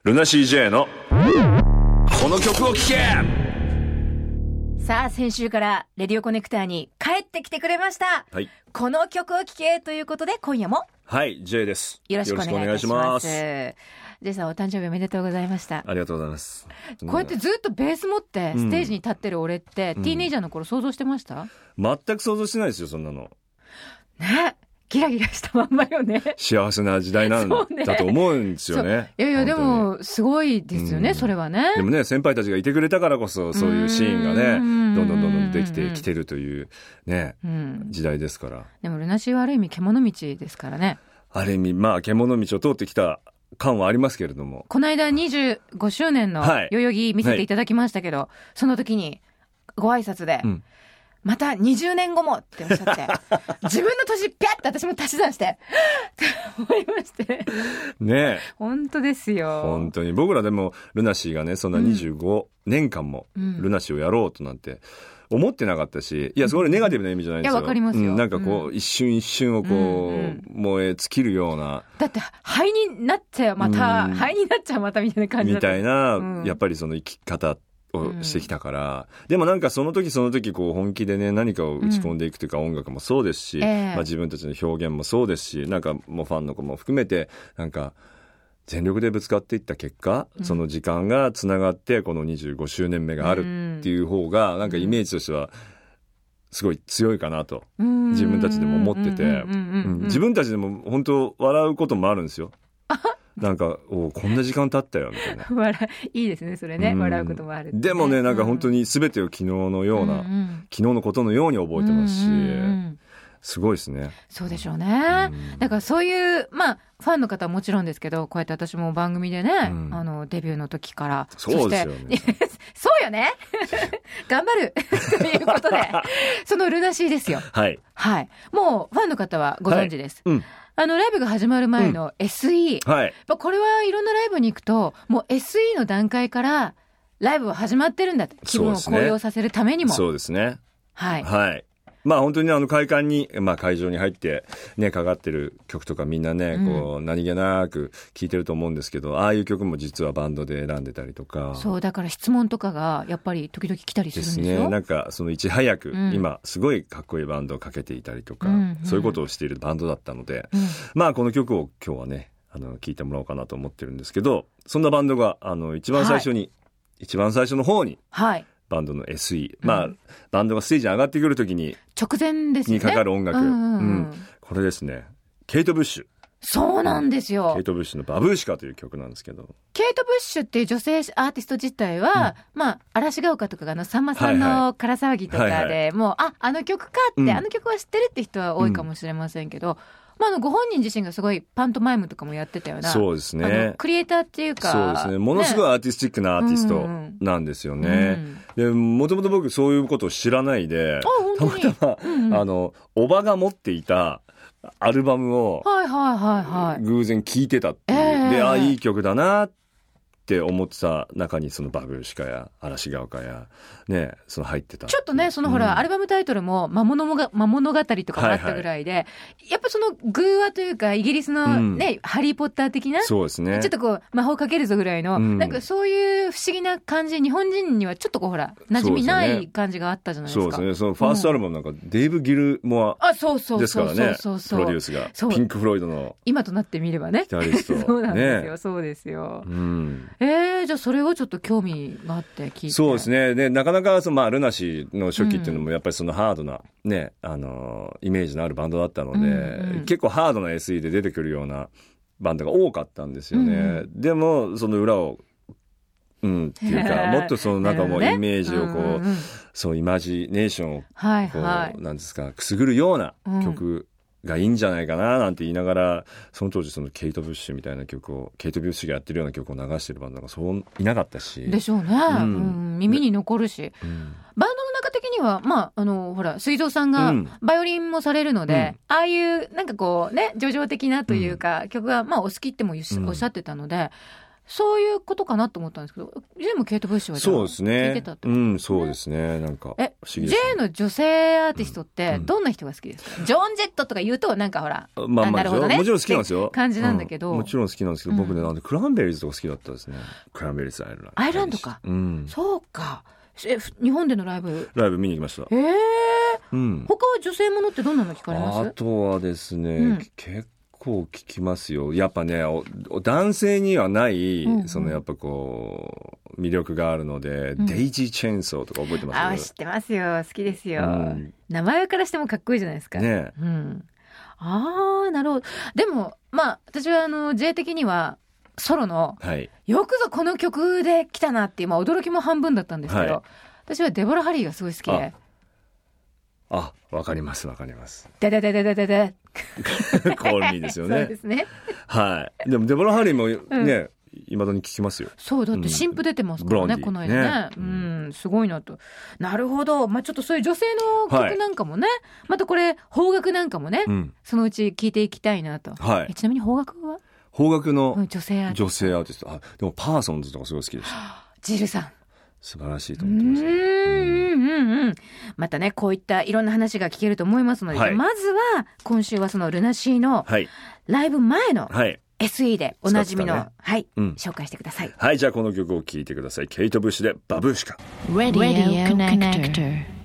ルナ CJ のこの曲を聴け。 さあ、先週からレディオコネクターに帰ってきてくれました、 はい、 この曲を聴けということで今夜もはい J です。 よろしくお願いいたします。J さん、お誕生日おめでとうございました。 ありがとうございます。 こうやってずっとベース持ってステージに立ってる俺って、ティーネイジャーの頃想像してました？ 全く想像してないですよ、そんなのね。ギラギラしたまんまよね。 幸せな時代なんだと思うんですよね。 いやいや、でもすごいですよね、それはね。 でもね、先輩たちがいてくれたからこそそういうシーンがね、どんどんできてきてるというね、時代ですから。でもルナシーはある意味獣道ですからね。 ある意味、まあ獣道を通ってきた感はありますけれども、 この間25周年の代々木見せていただきましたけど、その時にご挨拶で、また20年後もっておっしゃって自分の年ピャッて私も足し算してって思いましてね。 本当ですよ。 本当に僕らでもルナシーがね、そんな25年間もルナシーをやろうとなんて思ってなかったし、いや、それネガティブな意味じゃないですよ。 いや、わかりますよ。 なんかこう、一瞬一瞬をこう、燃え尽きるような。 だって灰になっちゃうまた、灰になっちゃうまたみたいな感じだった。 みたいな、やっぱりその生き方をしてきたから、でもなんかその時その時こう本気でね、何かを打ち込んでいくというか、音楽もそうですし、まあ自分たちの表現もそうですし、なんかもうファンの子も含めてなんか全力でぶつかっていった結果、その時間がつながってこの25周年目があるっていう方がなんかイメージとしてはすごい強いかなと自分たちでも思ってて、自分たちでも本当笑うこともあるんですよ。なんかこんな時間経ったよみたいないいですね、それね、笑うこともある、ね、 でもね、なんか本当に全てを昨日のような、昨日のことのように覚えてますし、すごいですね。 そうでしょうね。だからそういうまあファンの方はもちろんですけど、こうやって私も番組でね、デビューの時からそうですよねそうよね頑張るということでそのルナシーですよ。はい、はい、もうファンの方はご存知です、ライブが始まる前の SE、これはいろんなライブに行くともう SE の段階からライブは始まってるんだって、気分を高揚させるためにも。 そうですね。 はい、 はい、まあ本当に会館に、まあ会場に入ってね、かかってる曲とかみんなね、こう何気なく聴いてると思うんですけど、ああいう曲も実はバンドで選んでたりとか。そうだから質問とかがやっぱり時々来たりするんですよ。 ですね。なんかそのいち早く、今すごいかっこいいバンドをかけていたりとか、そういうことをしているバンドだったので、まあこの曲を今日はね聴いてもらおうかなと思ってるんですけど、そんなバンドが一番最初に、一番最初の方に、バンドの SE、まあバンドがステージに上がってくるときに直前ですねにかかる音楽、これですね、ケイト・ブッシュ。 そうなんですよ。 ケイト・ブッシュのバブーシカという曲なんですけど、 ケイト・ブッシュっていう女性アーティスト自体は、まあ嵐が丘とかさんまさんのから騒ぎとかで、もうあの曲かって、あの曲は知ってるって人は多いかもしれませんけど、まあ、ご本人自身がすごいパントマイムとかもやってたような。そうですね。クリエイターっていうか。 そうですね。ものすごいアーティスティックなアーティストなんですよね。で、もともと僕そういうことを知らないで、たまたま、おばが持っていたアルバムを、偶然聴いてたっていう。で、いい曲だなって思ってた中にそのバブーシカや嵐が丘やね、その入ってた。ちょっとね、そのほら、アルバムタイトルも魔物語とかもあったぐらいで、やっぱその偶話というかイギリスのね、ハリーポッター的な、 そうですね、 ちょっとこう魔法かけるぞぐらいの、なんかそういう不思議な感じ、日本人にはちょっとこうほら馴染みない感じがあったじゃないですか。 そうですね。そのファーストアルバムなんかデイブ・ギルモアですからね、プロデュースがピンク・フロイドの今となってみればね、 ギタリストそうなんですよ、そうですよ。じゃあそれをちょっと興味があって聞いて。 そうですね。で、なかなかまあルナシーの初期っていうのもやっぱりそのハードなね、イメージのあるバンドだったので、結構ハードな SE で出てくるようなバンドが多かったんですよね。でもその裏をっていうか、もっとそのなんかもうイメージをこう、そうイマジネーションをこう、なんですか、くすぐるような曲がいいんじゃないかななんて言いながら、その当時そのケイト・ブッシュみたいな曲を、ケイト・ブッシュがやってるような曲を流してるバンドがそういなかったし。 でしょうね。耳に残るし。バンドの中的には、まあ、ほら、水蔵さんがバイオリンもされるので、ああいう、なんかこうね、叙情的なというか、曲が、まあ、お好きってもおっしゃってたので、 そういうことかなと思ったんですけど、J もケイト・ブッシュはじゃあそうですね。 聞いてたってことですね。 そうですね。なんか不思議ですね。 J の女性アーティストってどんな人が好きですか？ジョン・ジェットとか言うとなんかほら、なるほどね。 もちろん好きなんですよ。 感じなんだけど。 もちろん好きなんですけど、僕ね、なんでクランベリーズとか好きだったですね。クランベリーズアイルランドか。そうか。日本でのライブ見に行きました。 他は女性ものってどんなの聞かれます？ あとはですね、結構聞きますよ。やっぱね、男性にはない、やっぱこう魅力があるので、デイジー・チェーンソーとか覚えてます？ 知ってますよ。好きですよ。名前からしてもかっこいいじゃないですか。 ね。 なるほど。でも私はJ 的にはソロの、よくぞこの曲で来たなっていう、驚きも半分だったんですけど、私はデボラ・ハリーがすごい好きで。 わかります。 ででででででで。 コールミーですよね。 そうですね。 でもデボラ・ハリーもね、未だに聞きますよ。 そう、だって新譜出てますからね、この間ね。すごいなと。なるほど。ちょっとそういう女性の曲なんかもね、またこれ、邦楽なんかもね、そのうち聴いていきたいなと。ちなみに邦楽は？ 邦楽の女性アーティスト。 でもパーソンズとかすごい好きでした。 ジルさん。 素晴らしいと思ってます。 またね、こういったいろんな話が聞けると思いますので、まずは今週はそのルナシーのライブ前の SE でおなじみの、紹介してください。 じゃあこの曲を聴いてください。ケイト・ブッシュでバブーシカ。 Radio Connector